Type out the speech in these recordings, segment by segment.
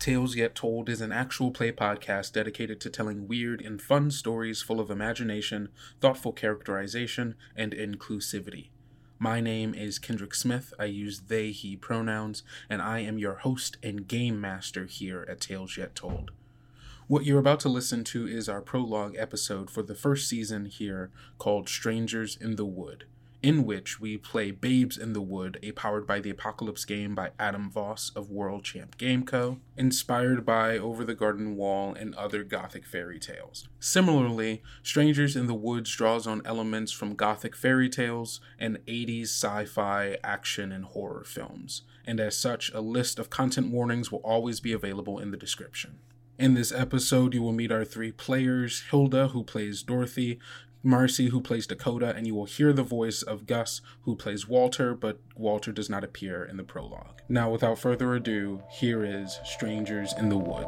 Tales Yet Told is an actual play podcast dedicated to telling weird and fun stories full of imagination, thoughtful characterization, and inclusivity. My name is Kendrick Smith. I use they, he pronouns, and I am your host and game master here at Tales Yet Told. What you're about to listen to is our prologue episode for the first season here called Strangers in the Wood, in which we play Babes in the Wood, a Powered by the Apocalypse game by Adam Voss of World Champ Game Co., inspired by Over the Garden Wall and other Gothic fairy tales. Similarly, Strangers in the Woods draws on elements from Gothic fairy tales and 80s sci-fi action and horror films, and as such, a list of content warnings will always be available in the description. In this episode, you will meet our three players, Hilda, who plays Dorothy, Marcy, who plays Dakota, and you will hear the voice of Gus, who plays Walter, but Walter does not appear in the prologue. Now, without further ado, here is Strangers in the Wood.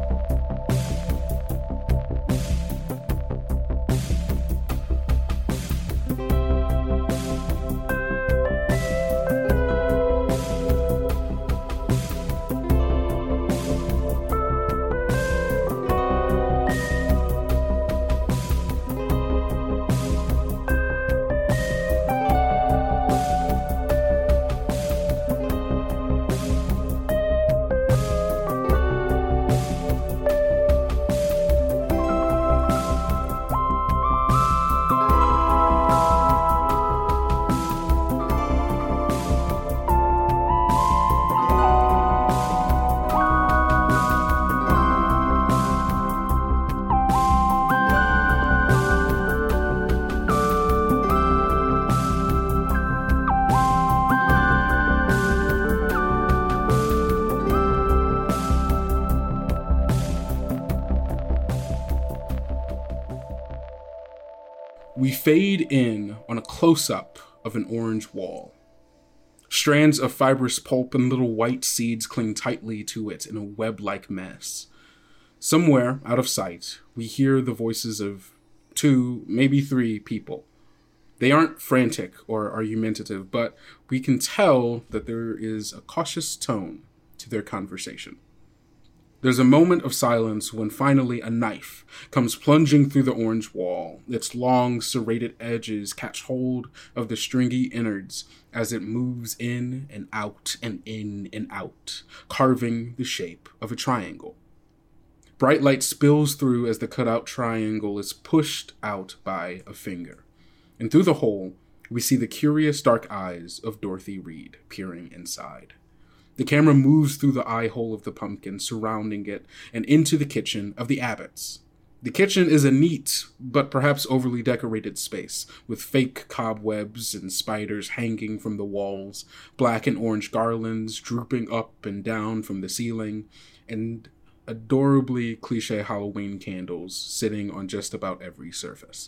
We fade in on a close-up of an orange wall. Strands of fibrous pulp and little white seeds cling tightly to it in a web-like mess. Somewhere, out of sight, we hear the voices of 2, maybe 3 people. They aren't frantic or argumentative, but we can tell that there is a cautious tone to their conversation. There's a moment of silence when finally a knife comes plunging through the orange wall. Its long, serrated edges catch hold of the stringy innards as it moves in and out and in and out, carving the shape of a triangle. Bright light spills through as the cutout triangle is pushed out by a finger. And through the hole, we see the curious dark eyes of Dorothy Reed peering inside. The camera moves through the eye hole of the pumpkin surrounding it and into the kitchen of the Abbotts. The kitchen is a neat, but perhaps overly decorated space, with fake cobwebs and spiders hanging from the walls, black and orange garlands drooping up and down from the ceiling, and adorably cliché Halloween candles sitting on just about every surface.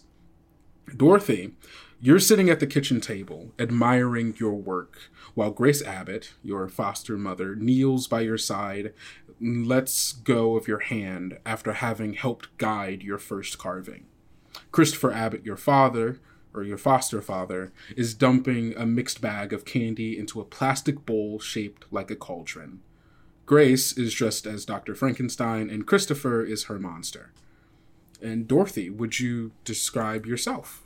Dorothy, you're sitting at the kitchen table, admiring your work, while Grace Abbott, your foster mother, kneels by your side and lets go of your hand after having helped guide your first carving. Christopher Abbott, your father, or your foster father, is dumping a mixed bag of candy into a plastic bowl shaped like a cauldron. Grace is dressed as Dr. Frankenstein, and Christopher is her monster. And Dorothy, would you describe yourself?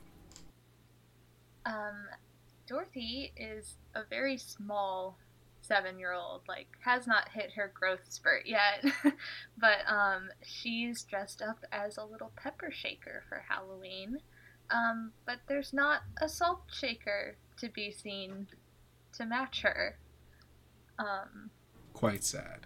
Dorothy is a very small 7-year-old, has not hit her growth spurt yet, but, she's dressed up as a little pepper shaker for Halloween, but there's not a salt shaker to be seen to match her. Quite sad.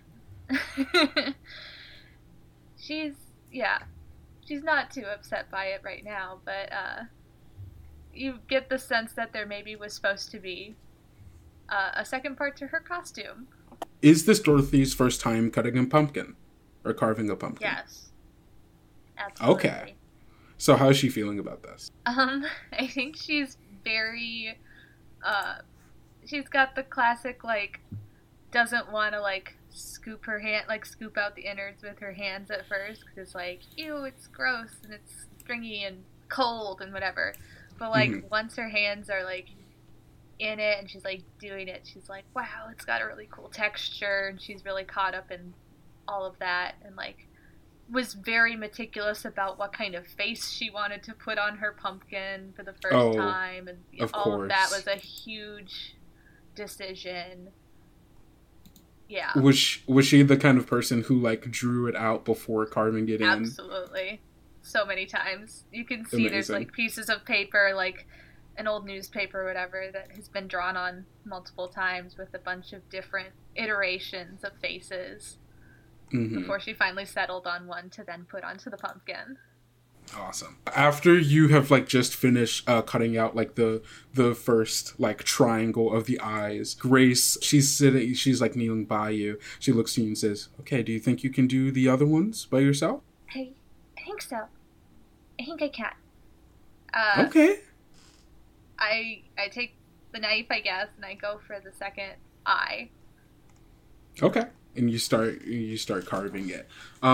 She's not too upset by it right now, but, you get the sense that there maybe was supposed to be a second part to her costume. Is this Dorothy's first time cutting a pumpkin? Or carving a pumpkin? Yes. Absolutely. Okay. So how's she feeling about this? I think she's very, she's got the classic, doesn't want to, scoop her hand, scoop out the innards with her hands at first, because it's ew, it's gross, and it's stringy and cold and whatever. But, once her hands are, in it and she's, doing it, she's like, wow, it's got a really cool texture, and she's really caught up in all of that, and like was very meticulous about what kind of face she wanted to put on her pumpkin for the first time, and all of that was a huge decision. Yeah. Was she the kind of person who like drew it out before carving it in? Absolutely. So many times. You can see there's like pieces of paper, like an old newspaper or whatever, that has been drawn on multiple times with a bunch of different iterations of faces before she finally settled on one to then put onto the pumpkin. Awesome. After you have like just finished cutting out like the first like triangle of the eyes, Grace, she's like kneeling by you. She looks at you and says, "Okay, do you think you can do the other ones by yourself?" I think so. I think I can. Okay. I take the knife, I guess, and I go for the second eye. Okay. And you start carving it.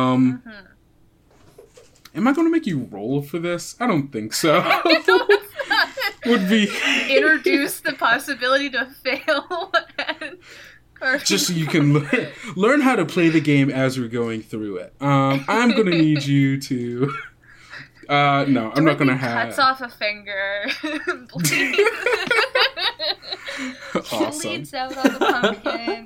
Am I going to make you roll for this? I don't think so. Would be introduce the possibility to fail. Just so you can learn how to play the game as we're going through it. I'm going to need you to. No, I'm not going to have. Cuts off a finger. Awesome. Bleeds out on the pumpkin.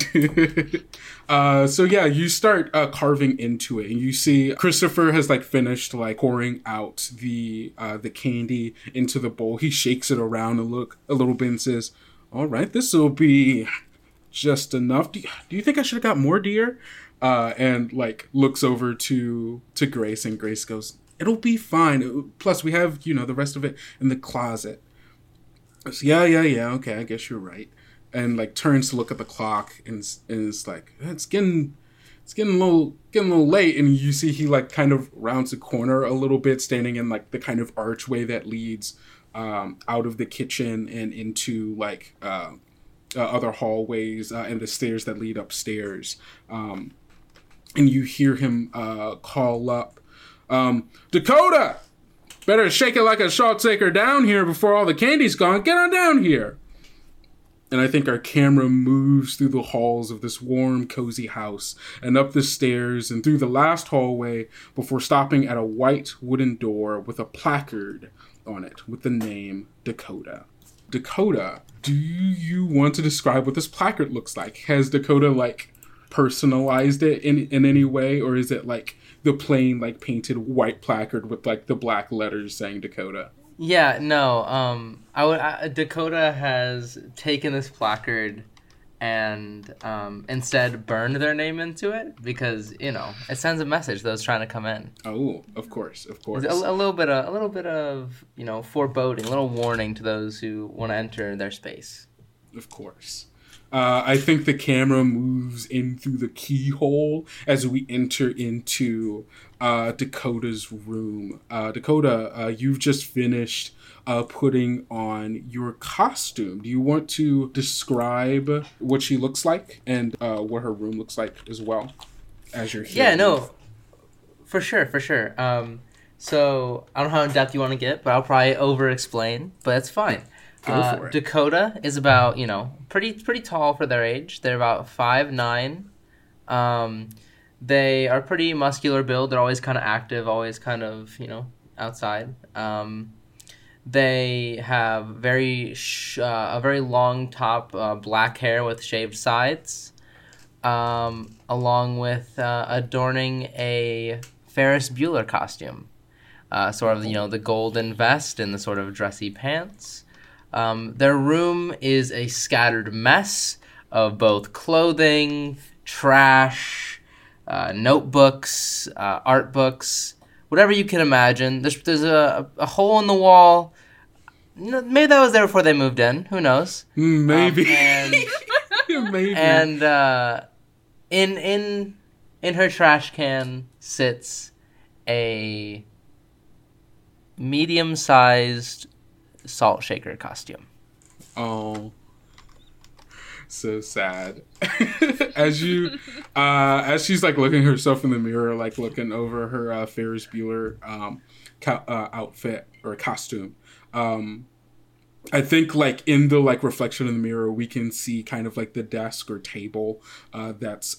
So yeah, you start carving into it, and you see Christopher has like finished like pouring out the candy into the bowl. He shakes it around a little bit and says, "All right, this will be just enough. Do you think I should have got more, dear?" And like looks over to Grace, and Grace goes, "It'll be fine. Plus, we have the rest of it in the closet." So, yeah. Okay, I guess you're right. And like turns to look at the clock and is like, it's getting a little late. And you see he like kind of rounds a corner a little bit, standing in like the kind of archway that leads out of the kitchen and into like other hallways and the stairs that lead upstairs. And you hear him call up, "Dakota! Better shake it like a salt shaker down here before all the candy's gone. Get on down here." And I think our camera moves through the halls of this warm, cozy house and up the stairs and through the last hallway before stopping at a white wooden door with a placard on it with the name Dakota. Dakota, do you want to describe what this placard looks like? Has Dakota like personalized it in any way, or is it like the plain like painted white placard with like the black letters saying Dakota? Yeah, no. Dakota has taken this placard and instead burned their name into it because it sends a message to those trying to come in. Oh, of course. A little bit of foreboding, a little warning to those who want to enter their space. Of course. I think the camera moves in through the keyhole as we enter into Dakota's room. Dakota, you've just finished putting on your costume. Do you want to describe what she looks like and what her room looks like as well as you're here? Yeah, no, for sure. So I don't know how in depth you want to get, but I'll probably over-explain, but that's fine. Dakota is about, pretty tall for their age. They're about 5'9". They are pretty muscular build. They're always kind of active, always kind of, outside. They have a very long top, black hair with shaved sides, along with adorning a Ferris Bueller costume. Sort of, the golden vest and the sort of dressy pants. Their room is a scattered mess of both clothing, trash, notebooks, art books, whatever you can imagine. There's a hole in the wall. Maybe that was there before they moved in. Who knows? Maybe. Maybe. And in her trash can sits a medium-sized salt shaker costume. Oh, so sad. as she's like looking herself in the mirror, like looking over her Ferris Bueller outfit or costume, I think like in the like reflection in the mirror, we can see kind of like the desk or table that's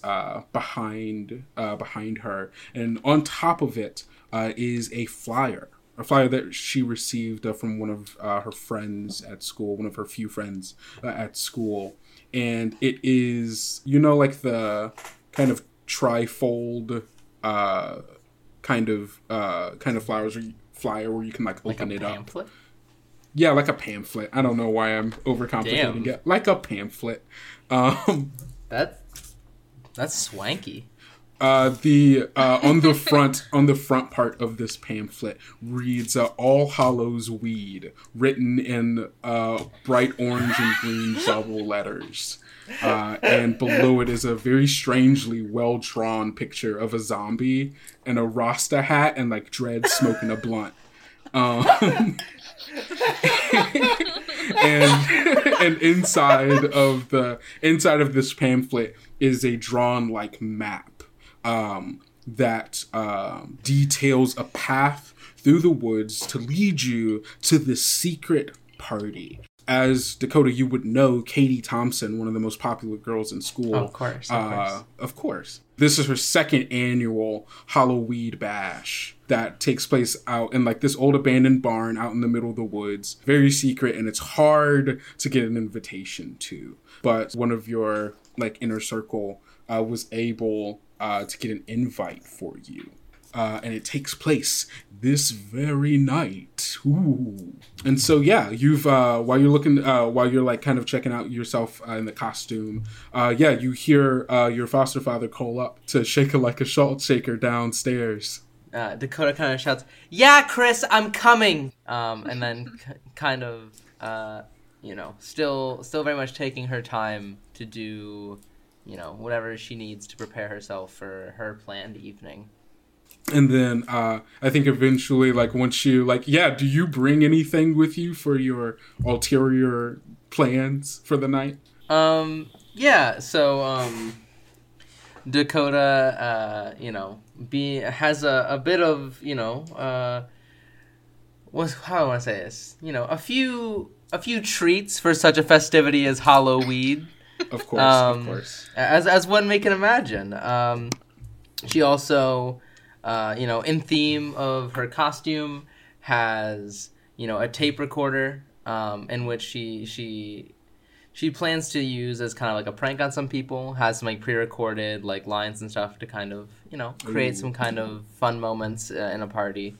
behind her, and on top of it is a flyer. A flyer that she received from one of her friends at school, one of her few friends at school, and it is, you know, like the kind of trifold kind of flyer where you can like open it pamphlet? up. Yeah, like a pamphlet. I don't know why I'm overcomplicating it. Like a pamphlet. That's swanky. The on the front part of this pamphlet reads "All Hallows Weed," written in bright orange and green bubble letters, and below it is a very strangely well drawn picture of a zombie and a Rasta hat and like dreads smoking a blunt. And inside of this pamphlet is a drawn like map that details a path through the woods to lead you to this secret party. As Dakota, you would know Katie Thompson, one of the most popular girls in school. Of course. This is her second annual Halloween Bash that takes place out in like this old abandoned barn out in the middle of the woods. Very secret, and it's hard to get an invitation to. But one of your like inner circle was able to get an invite for you. And it takes place this very night. Ooh. And so, yeah, you've, while you're like kind of checking out yourself in the costume, you hear your foster father call up to shake her like a salt shaker downstairs. Dakota kind of shouts, "Yeah, Chris, I'm coming!" And then kind of, still very much taking her time to do, whatever she needs to prepare herself for her planned evening. And then I think eventually, like, once you, like, do you bring anything with you for your ulterior plans for the night? So Dakota, has a bit of, how do I want to say this? A few treats for such a festivity as Halloween. Of course. As one may can imagine. She also... in theme of her costume, has, a tape recorder in which she plans to use as kind of like a prank on some people, has some like pre-recorded like lines and stuff to kind of, create some kind of fun moments in a party.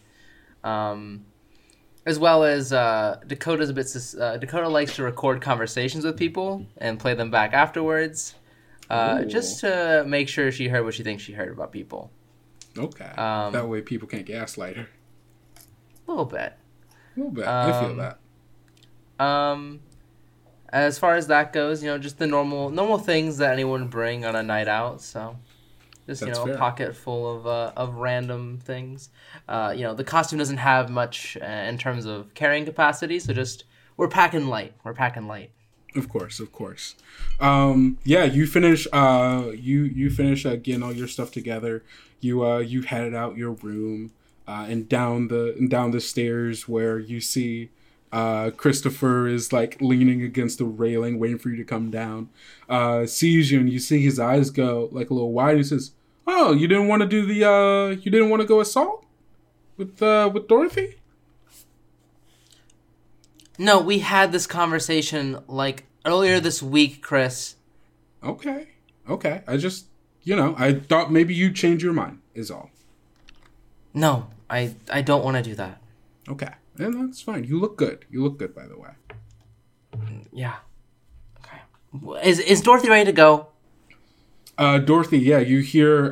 As well as Dakota likes to record conversations with people and play them back afterwards, just to make sure she heard what she thinks she heard about people. Okay. That way people can't gaslight her. A little bit. I feel that. As far as that goes, just the normal things that anyone would bring on a night out. So, just That's a fair. pocket full of random things. The costume doesn't have much in terms of carrying capacity, so just we're packing light. Of course. You finish. You finish getting all your stuff together. You headed out your room, and down the stairs where you see Christopher is like leaning against the railing, waiting for you to come down. Sees you, and you see his eyes go like a little wide. He says, "Oh, you didn't want to do the you didn't want to go assault with Dorothy?" No, we had this conversation like earlier this week, Chris. Okay. I just, I thought maybe you'd change your mind, is all. No, I don't want to do that. Okay. And that's fine. You look good. By the way. Yeah. Okay. Is Dorothy ready to go? Dorothy, you hear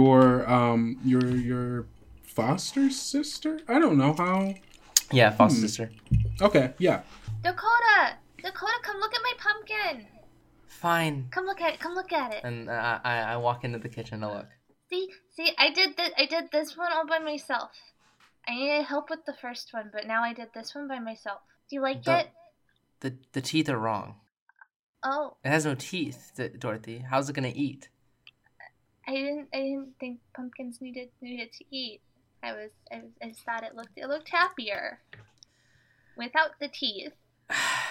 your foster sister? I don't know how. Yeah, foster sister. Okay, yeah. Dakota, come look at my pumpkin. Fine. Come look at it. And I walk into the kitchen to look. See, I did this one all by myself. I needed help with the first one, but now I did this one by myself. Do you like it? The teeth are wrong. Oh. It has no teeth, Dorothy. How's it gonna eat? I didn't think pumpkins needed to eat. I just thought it looked happier without the teeth.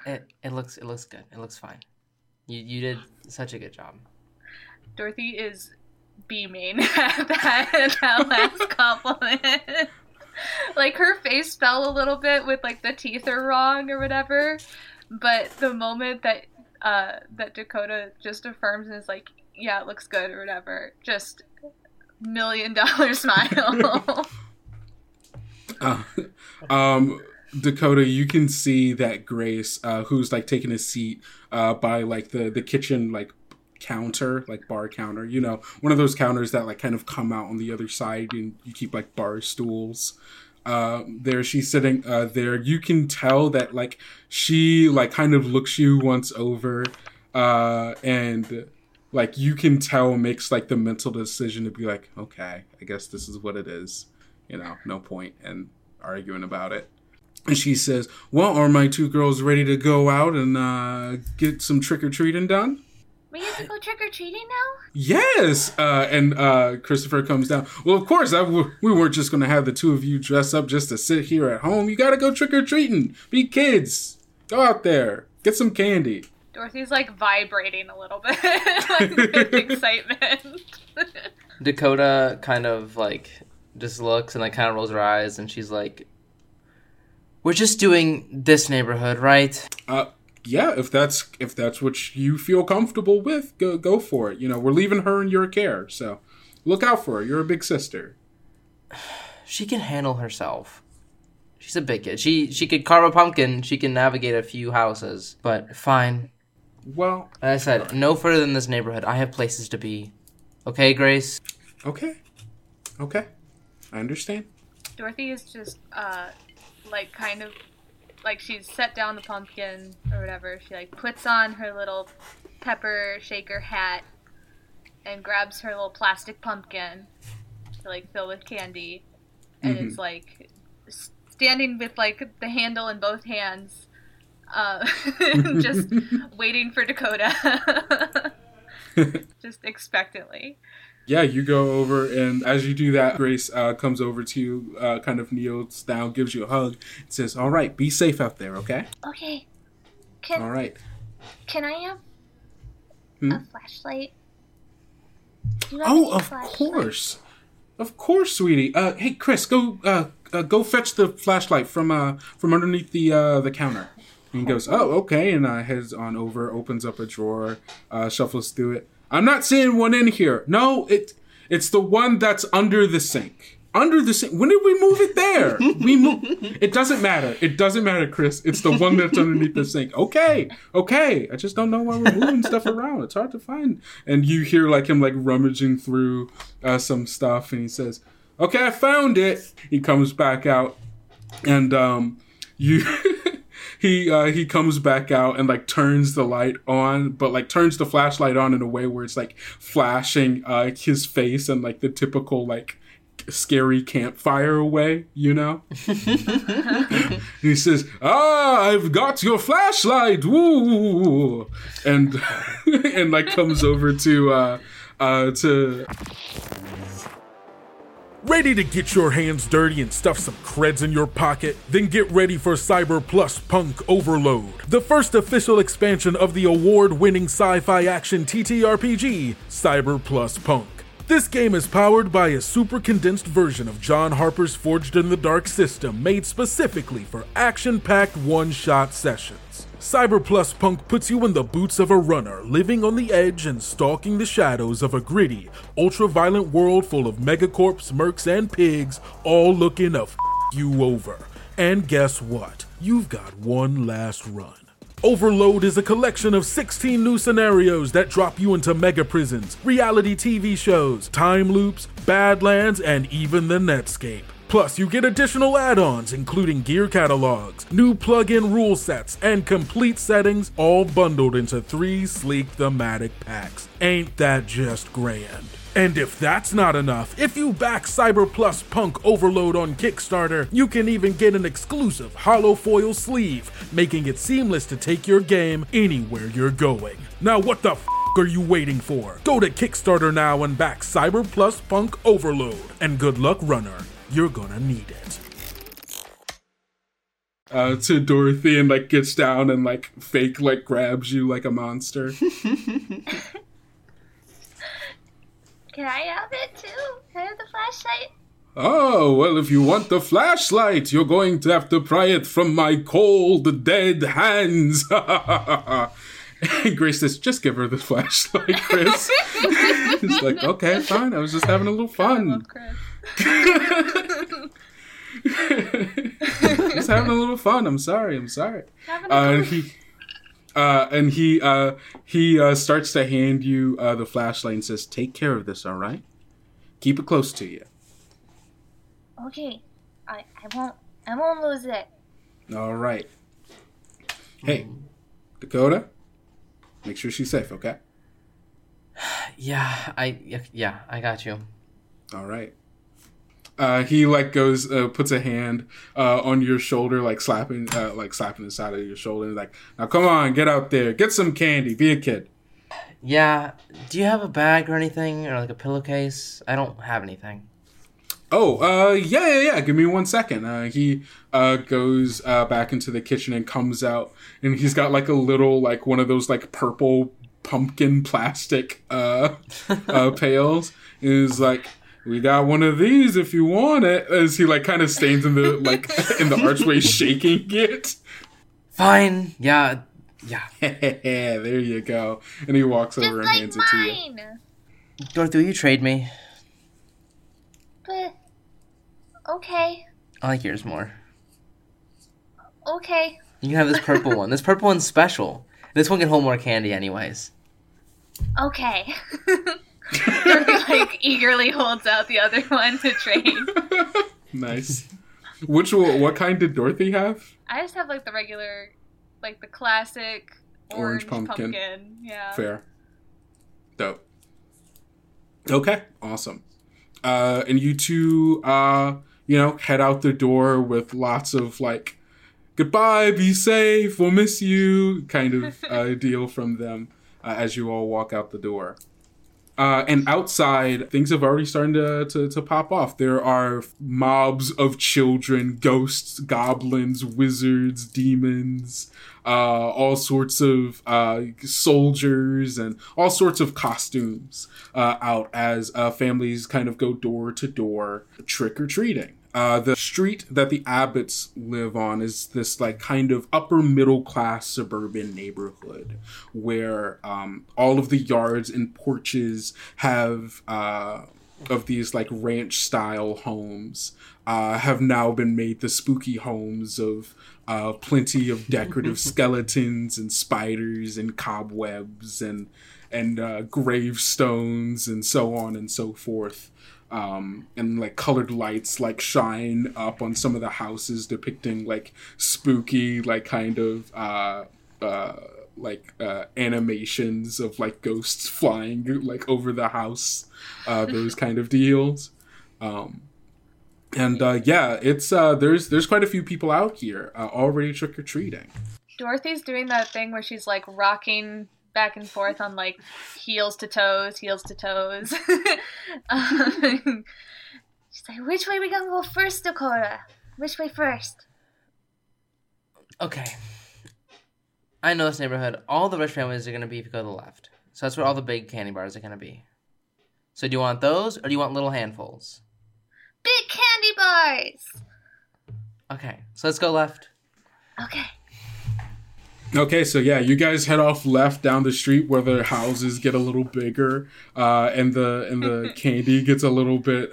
It looks good. It looks fine. You did such a good job. Dorothy is beaming at that last compliment. Like, her face fell a little bit with, like, the teeth are wrong or whatever. But the moment that Dakota just affirms and is like, yeah, it looks good or whatever, just $1 million smile. Dakota, you can see that Grace, who's like taking a seat by like the kitchen like counter, like bar counter, you know, one of those counters that like kind of come out on the other side and you keep like bar stools. There she's sitting there. You can tell that like she like kind of looks you once over and like you can tell makes like the mental decision to be like, okay, I guess this is what it is, you know, no point in arguing about it. And she says, well, are my two girls ready to go out and get some trick-or-treating done? We get to go trick-or-treating now? Yes! And Christopher comes down. Well, of course, we weren't just going to have the two of you dress up just to sit here at home. You got to go trick-or-treating. Be kids. Go out there. Get some candy. Dorothy's, like, vibrating a little bit. Like, with excitement. Dakota kind of, like, just looks and, like, kind of rolls her eyes, and she's like, we're just doing this neighborhood, right? Yeah, if that's what you feel comfortable with, go for it. You know, we're leaving her in your care, so look out for her. You're a big sister. She can handle herself. She's a big kid. She could carve a pumpkin. She can navigate a few houses, but fine. Well, as I said, no further than this neighborhood. I have places to be. Okay, Grace? Okay. I understand. Dorothy is just, like, kind of, like, she's set down the pumpkin or whatever. She, like, puts on her little pepper shaker hat and grabs her little plastic pumpkin to, like, fill with candy. And is, like, standing with, like, the handle in both hands, just waiting for Dakota. Just expectantly. Yeah, you go over, and as you do that, Grace comes over to you, kind of kneels down, gives you a hug, and says, all right, be safe out there, okay? Okay. All right. Can I have a flashlight? Of course. Of course, sweetie. Hey, Chris, go fetch the flashlight from underneath the counter. And he goes, oh, okay, and heads on over, opens up a drawer, shuffles through it. I'm not seeing one in here. No, it's the one that's under the sink. Under the sink. When did we move it there? It doesn't matter. It doesn't matter, Chris. It's the one that's underneath the sink. Okay. I just don't know why we're moving stuff around. It's hard to find. And you hear like him like rummaging through some stuff, and he says, okay, I found it. He comes back out, and He comes back out and like turns the light on, but like turns the flashlight on in a way where it's like flashing his face and like the typical like scary campfire way, you know? He says, I've got your flashlight, woo! And like comes over to Ready to get your hands dirty and stuff some creds in your pocket? Then get ready for Cyber Plus Punk Overload, the first official expansion of the award-winning sci-fi action TTRPG, Cyber Plus Punk. This game is powered by a super condensed version of John Harper's Forged in the Dark system made specifically for action-packed one-shot sessions. Cyber Plus Punk puts you in the boots of a runner, living on the edge and stalking the shadows of a gritty, ultra-violent world full of megacorps, mercs, and pigs, all looking to f*** you over. And guess what? You've got one last run. Overload is a collection of 16 new scenarios that drop you into mega prisons, reality TV shows, time loops, Badlands, and even the Netscape. Plus, you get additional add-ons, including gear catalogs, new plug-in rule sets, and complete settings, all bundled into 3 sleek thematic packs. Ain't that just grand? And if that's not enough, if you back Cyber Plus Punk Overload on Kickstarter, you can even get an exclusive hollow foil sleeve, making it seamless to take your game anywhere you're going. Now what the f*** are you waiting for? Go to Kickstarter now and back Cyber Plus Punk Overload. And good luck, runner. You're gonna need it. to Dorothy and like gets down and like fake like grabs you like a monster. Can I have it too? Can I have the flashlight? Oh, well, if you want the flashlight, you're going to have to pry it from my cold, dead hands. And Grace says, just give her the flashlight, Chris. He's like, okay, fine. I was just having a little I fun. love Chris. Just having a little fun. I'm sorry. Having a He starts to hand you the flashlight and says, take care of this, all right? Keep it close to you. Okay. I won't lose it. All right. Hey, Dakota, make sure she's safe, okay? Yeah, I got you. All right. He like goes, puts a hand on your shoulder, like slapping the side of your shoulder, like, now come on, get out there, get some candy, be a kid. Yeah, do you have a bag or anything, or like a pillowcase? I don't have anything. Oh, yeah. Give me 1 second. He goes back into the kitchen and comes out, and he's got like a little, like one of those like purple pumpkin plastic pails, and he's like, we got one of these if you want it. As he like kind of stands in the like in the archway shaking it. Fine. Yeah. There you go. And he walks over and hands it to you. Dorothy, will you trade me? But okay. I like yours more. Okay. You can have this purple one. This purple one's special. This one can hold more candy anyways. Okay. Dorothy like eagerly holds out the other one to trade. Nice. What kind did Dorothy have? I just have like the regular, like the classic orange pumpkin. Yeah. Fair. Dope. Okay, awesome. And you two, head out the door with lots of like, goodbye, be safe, we'll miss you, kind of deal from them as you all walk out the door. And outside, things have already started to pop off. There are mobs of children, ghosts, goblins, wizards, demons, all sorts of soldiers, and all sorts of costumes out as families kind of go door to door trick-or-treating. The street that the Abbotts live on is this like kind of upper middle class suburban neighborhood where all of the yards and porches have of these like ranch style homes have now been made the spooky homes of plenty of decorative skeletons and spiders and cobwebs and gravestones and so on and so forth. And like colored lights like shine up on some of the houses depicting like spooky like kind of animations of like ghosts flying like over the house, those kind of deals. It's there's quite a few people out here already trick-or-treating. Dorothy's doing that thing where she's like rocking back and forth on like heels to toes. She's like, which way we gonna go first, Dakota? Which way first? Okay. I know this neighborhood. All the rich families are going to be if you go to the left. So that's where all the big candy bars are going to be. So do you want those, or do you want little handfuls? Big candy bars! Okay, so let's go left. Okay, so yeah, you guys head off left down the street where the houses get a little bigger, and the candy gets a little bit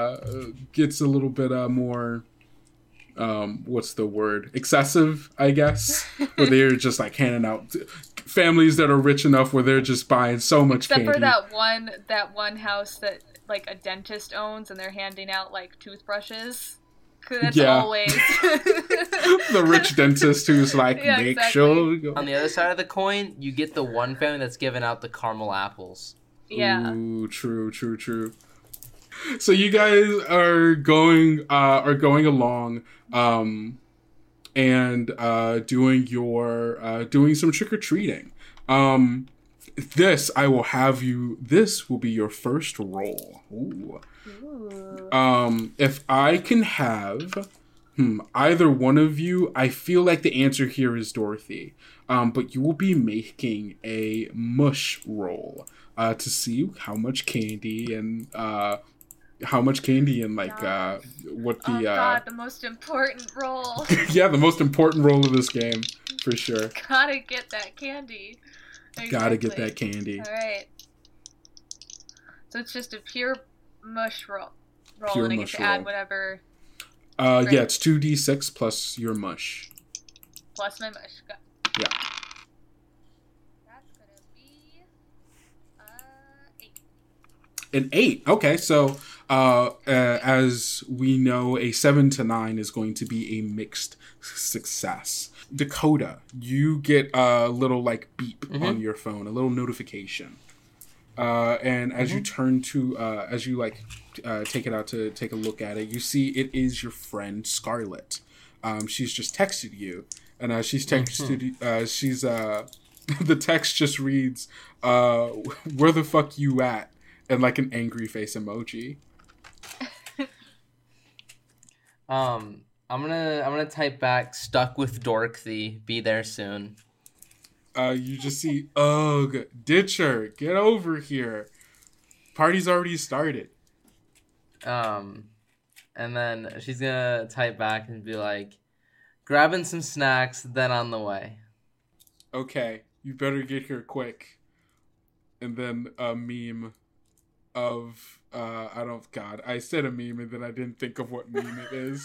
more, what's the word? Excessive, I guess. Where they're just like handing out families that are rich enough where they're just buying so much Except candy. for that one house that like a dentist owns, and they're handing out like toothbrushes. That's always the rich dentist who's like, make exactly. sure. On the other side of the coin, you get the one family that's giving out the caramel apples. Yeah. Ooh, true. So you guys are going along, and doing some trick or treating. This will be your first roll. Ooh. If I can have Either one of you, I feel like the answer here is Dorothy. But you will be making a mush roll to see how much candy and like what the God, the most important role. yeah, the most important role of this game for sure. Gotta get that candy. Gotta get that candy. All right. So it's just a pure mush roll, Pure and I get mush to add roll. whatever Yeah, it's 2d6 plus your mush. plus my mush. Yeah. That's gonna be 8. An 8. Okay, so as we know, a 7 to 9 is going to be a mixed success. Dakota, you get a little like beep on your phone, a little notification. And as you turn to, as you like take it out to take a look at it, you see it is your friend Scarlett. She's just texted you, and as she's texted, the text just reads, "Where the fuck you at?" and like an angry face emoji. I'm gonna type back, stuck with Dorothy, be there soon. You just see, ugh, Ditcher, get over here. Party's already started. And then she's gonna type back and be like, grabbing some snacks, then on the way. Okay, you better get here quick. And then a meme of, I said a meme and then I didn't think of what meme it is.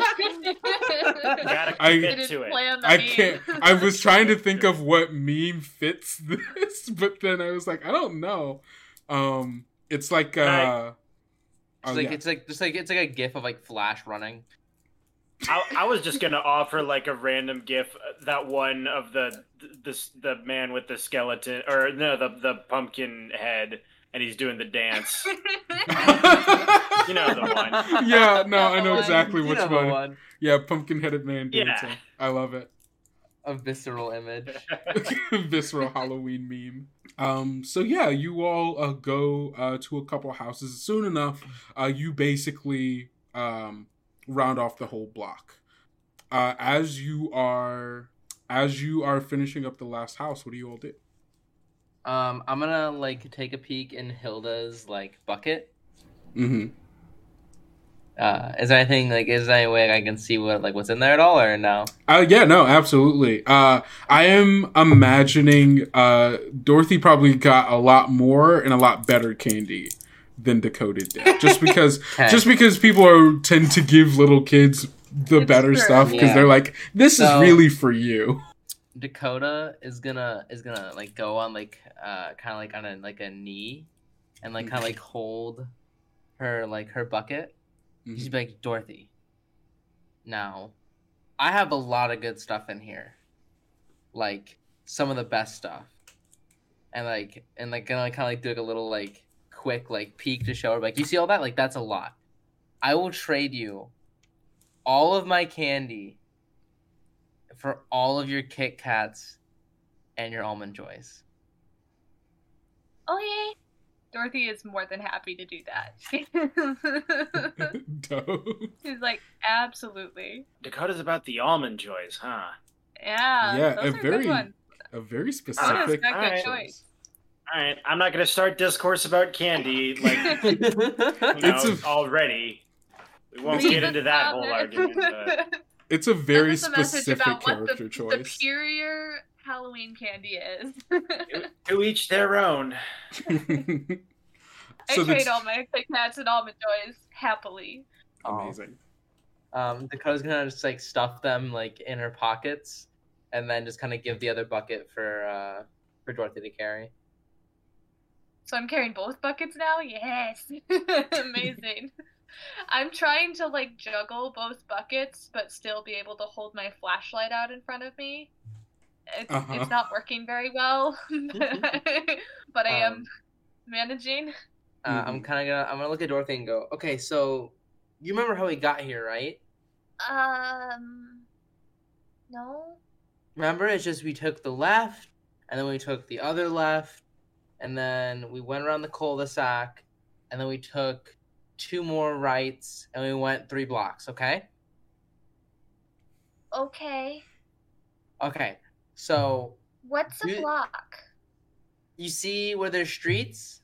Gotta I- commit to it. I can't, I was trying to think of what meme fits this, but then I was like, I don't know. It's like, It's oh, like yeah. it's like a gif of like Flash running. I was just gonna offer like a random GIF, that one of the man with the skeleton, or no, the pumpkin head, and he's doing the dance. You know the one. Yeah, no, I The know one. exactly You which know the one. one. Yeah, pumpkin-headed man Yeah. dancing. I love it. A visceral image. Visceral Halloween meme. So yeah, you all go to a couple houses. Soon enough, you basically round off the whole block. As you are finishing up the last house, what do you all do? I'm gonna like take a peek in Hilda's like bucket. Mm-hmm. Is there any way I can see what's in there at all, or no? Yeah, no, absolutely. I am imagining Dorothy probably got a lot more and a lot better candy than Dakota did. Just because people tend to give little kids the It's better true. stuff because Yeah. they're like, this is So- really for you. Dakota is gonna like go on like kind of like on a knee, and like kind of like hold her bucket. Mhm. She's like, Dorothy, now I have a lot of good stuff in here, like some of the best stuff, and gonna kind of like do like a little like quick like peek to show her like, you see all that, like that's a lot. I will trade you all of my candy for all of your Kit Kats and your Almond Joys. Okay. Dorothy is more than happy to do that. Dope. She's like, absolutely. Dakota's about the almond joys, huh? Yeah. Yeah, those a are very good ones. A very Dakota's specific got good Alright. choice. All right, I'm not gonna start discourse about candy like It's already. We won't Leave get it into that down whole there. argument. But It's a very Send us a message specific about what character the choice. superior Halloween candy is. to each their own. I So trade that's all my Kit Kats and Almond Joys happily. amazing. Dakota's gonna just like stuff them like in her pockets, and then just kind of give the other bucket for Dorothy to carry. So I'm carrying both buckets now? Yes. Amazing. I'm trying to like juggle both buckets, but still be able to hold my flashlight out in front of me. It's not working very well, but I am managing. I'm gonna look at Dorothy and go, okay, so you remember how we got here, right? No. Remember, it's just we took the left, and then we took the other left, and then we went around the cul-de-sac, and then we took 2 more rights, and we went 3 blocks, okay? Okay. Okay, so What's a You- block? you see where there's streets?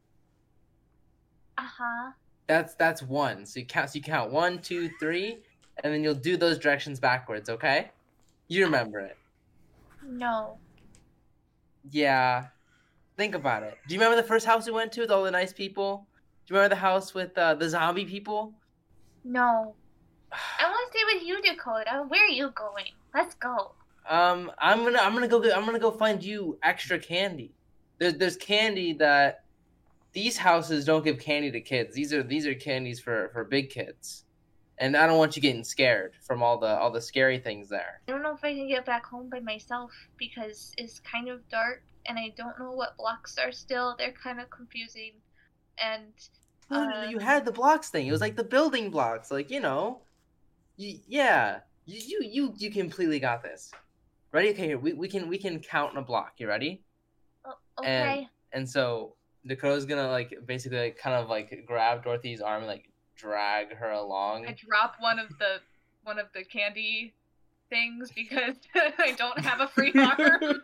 Uh-huh. That's one. So you count 1, 2, 3, and then you'll do those directions backwards. Okay? You remember it. No. Yeah. Think about it. Do you remember the first house we went to with all the nice people? Do you remember the house with the zombie people? No. I want to stay with you, Dakota. Where are you going? Let's go. I'm gonna go find you extra candy. There's candy that these houses don't give candy to kids. These are candies for big kids. And I don't want you getting scared from all the scary things there. I don't know if I can get back home by myself because it's kind of dark and I don't know what blocks are still. They're kind of confusing. And No, you had the blocks thing. It was like the building blocks. Like, yeah. You completely got this. Ready? Okay, here we can count in a block. You ready? okay. And so Dakota's gonna like basically like, kind of like grab Dorothy's arm and like drag her along. I drop one of the candy things because I don't have a free arm.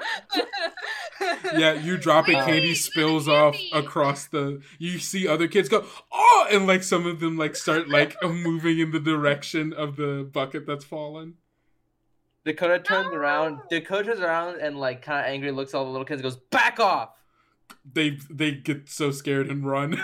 Yeah, you drop it, Wait, candy wait, spills the off candy! across the. You see other kids go, oh, and like some of them like start like moving in the direction of the bucket that's fallen. Dakota turns No! around. Dakota turns around and like kind of angry looks at all the little kids and goes, "Back off!" They get so scared and run.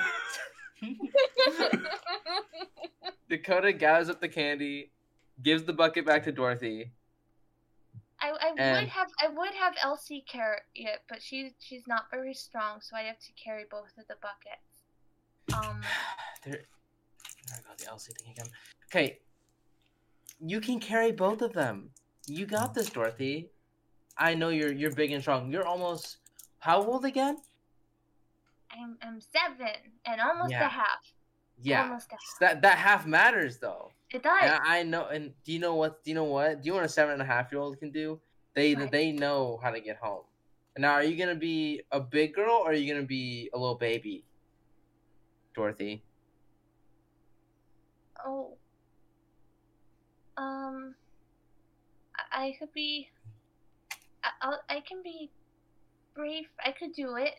Dakota gathers up the candy, gives the bucket back to Dorothy. I And- would have Elsie carry it, but she's not very strong, so I have to carry both of the buckets. There go the Elsie thing again. Okay, you can carry both of them. You got this, Dorothy. I know you're big and strong. You're almost how old again? I'm 7 and almost Yeah. a half. Yeah, Almost a half. that half matters though. It does. And I know. And do you know what? Do you know what? Do you know what a 7.5-year-old can do? What? They know how to get home. And now, are you gonna be a big girl or are you gonna be a little baby, Dorothy? Oh. I could be. I can be brave. I could do it.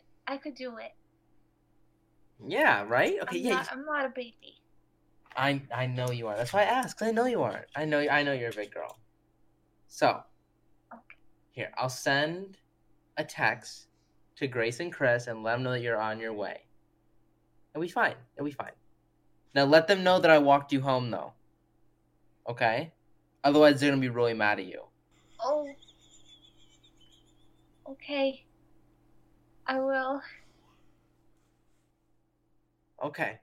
Yeah, right. Okay, yeah. I'm not a baby. I know you are. That's why I asked. 'Cause I know you aren't. I know you're a big girl. So, Okay. here I'll send a text to Grace and Chris and let them know that you're on your way. It'll be fine. Now let them know that I walked you home, though. Okay. Otherwise, they're gonna be really mad at you. Oh. Okay. I will. Okay.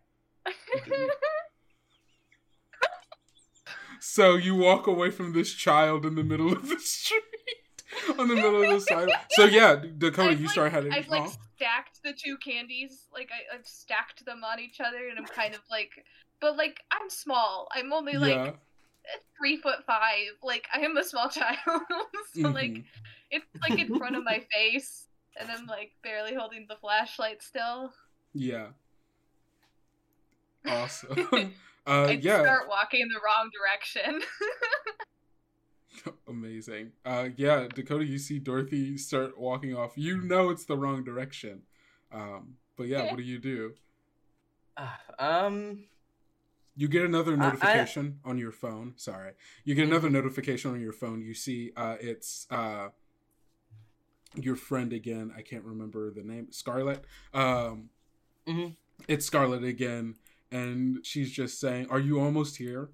So you walk away from this child in the middle of the street, on the middle of the sidewalk. So yeah, Dakota, you start heading. I've like stacked the two candies. Like I've stacked them on each other, and I'm kind of like, but like I'm small. I'm only like yeah. 3'5". Like I am a small child, so like Mhm. it's like in front of my face, and I'm like barely holding the flashlight still. Yeah. Awesome. I yeah. start walking in the wrong direction. Amazing. Yeah, Dakota, you see Dorothy start walking off. You know it's the wrong direction. But yeah, what do you do? You get another notification on your phone. Sorry. You get another notification on your phone. You see it's your friend again. I can't remember the name. Scarlett. It's Scarlett again. And she's just saying, "Are you almost here?"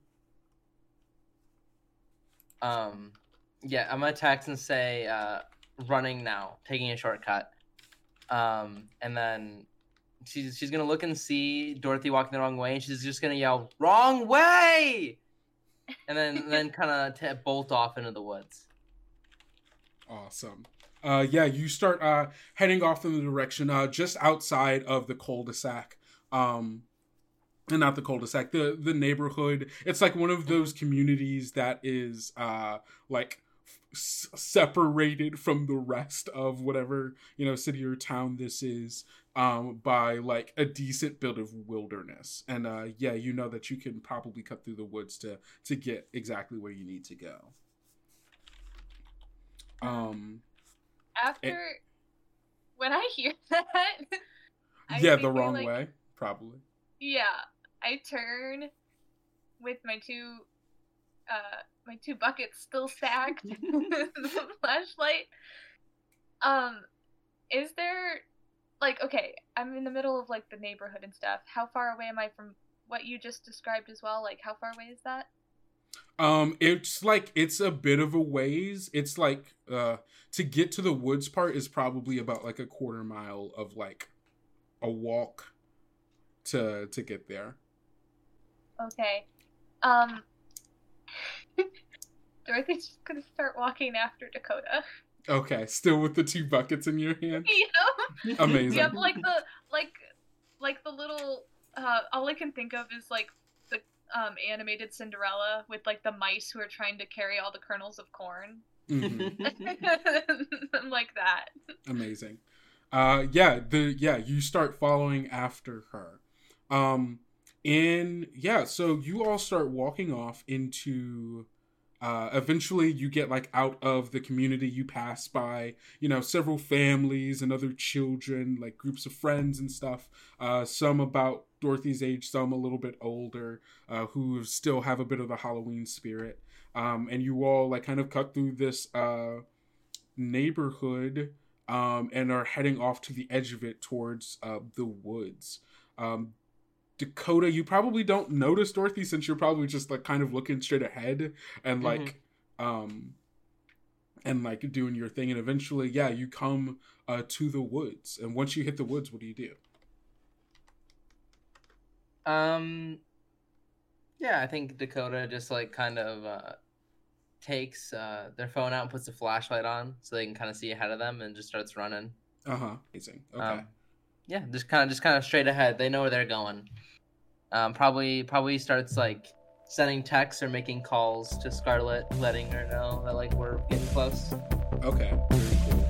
Yeah, I'm gonna text and say, running now, taking a shortcut. And then she's gonna look and see Dorothy walking the wrong way, and she's just gonna yell, "Wrong way!" And then kind of bolt off into the woods. Awesome. Yeah, you start heading off in the direction just outside of the cul-de-sac. And not the cul-de-sac, the neighborhood. It's like one of those communities that is like separated from the rest of whatever, city or town this is, by like a decent bit of wilderness. And yeah, you know that you can probably cut through the woods to get exactly where you need to go. After when I hear that, I Yeah, think the we, wrong like, way, probably. Yeah, I turn with my two buckets still stacked, the flashlight. Is there like, okay, I'm in the middle of like the neighborhood and stuff. How far away am I from what you just described as well? Like, how far away is that? It's a bit of a ways. It's like to get to the woods part is probably about like a quarter mile of like a walk to get there. Okay. Dorothy's just gonna start walking after Dakota. Okay, still with the 2 buckets in your hand. You know? Amazing. Yep, like the little all I can think of is like the animated Cinderella with like the mice who are trying to carry all the kernels of corn. Mm-hmm. Like that. Amazing. You start following after her. So you all start walking off into eventually you get like out of the community. You pass by, several families and other children, like groups of friends and stuff. Some about Dorothy's age, some a little bit older, who still have a bit of the Halloween spirit. And you all like kind of cut through this neighborhood and are heading off to the edge of it towards the woods. Dakota, you probably don't notice Dorothy since you're probably just like kind of looking straight ahead and like doing your thing, and eventually you come to the woods. And once you hit the woods, what do you do? I think Dakota just like kind of takes their phone out and puts a flashlight on so they can kind of see ahead of them and just starts running. Amazing. Okay. Just kind of straight ahead. They know where they're going. Probably starts like sending texts or making calls to Scarlet, letting her know that like we're getting close. Okay, very cool.